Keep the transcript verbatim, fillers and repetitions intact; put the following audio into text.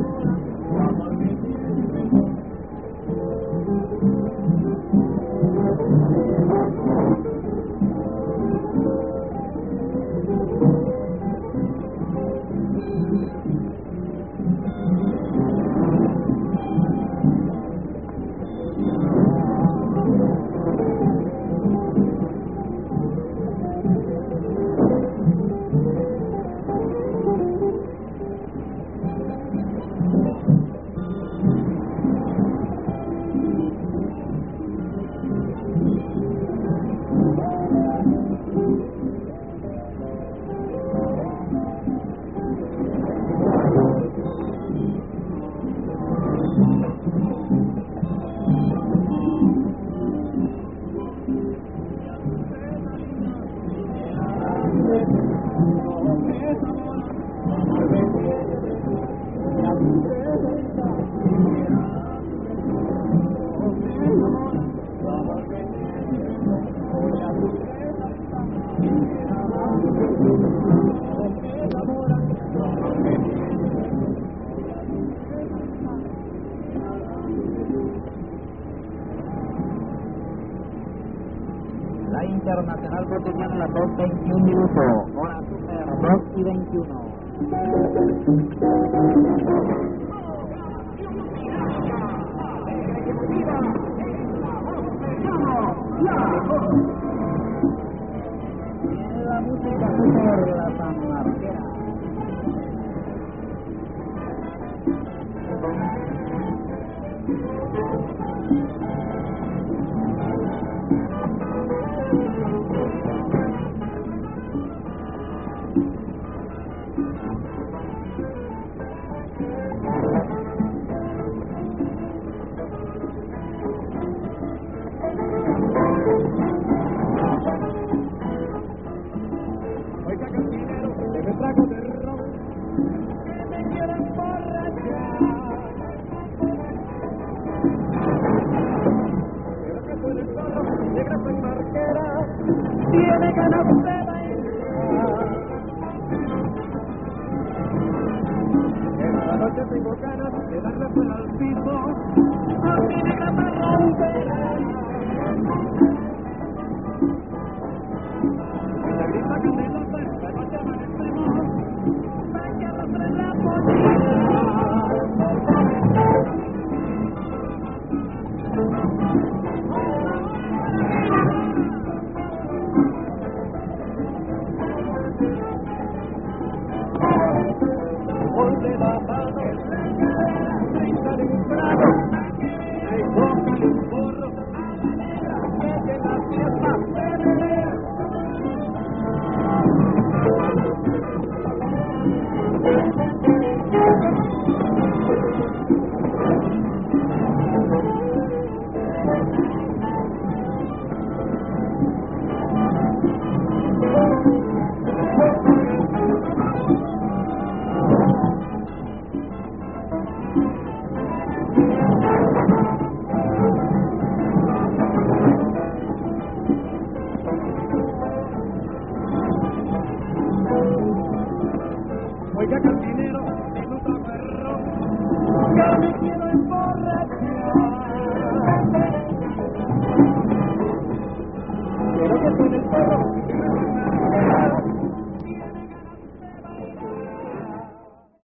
La Internacional cotidiana a las dos veintiún minutos, hora super dos y veintiuno. En la música super la San Marquera. Oiga, cantinero, deme trago de ron, que me quiero emborrachar. Pero que soy el zorro, negra San Marquera, tiene ganas de bailar. Esta noche tengo ganas de darle fuera al piso, a mi negra parrandera. La grita candelota, esta noche amanecemos, pa' que arrastre la pollera. Ponle la mano en la cadera, bríndale un trago, y tócale un porro a la negra, que la fiesta perder. Oiga, cantinero, dime un trago de ron, que me quiero emborrachar. Quiero que suene el perro.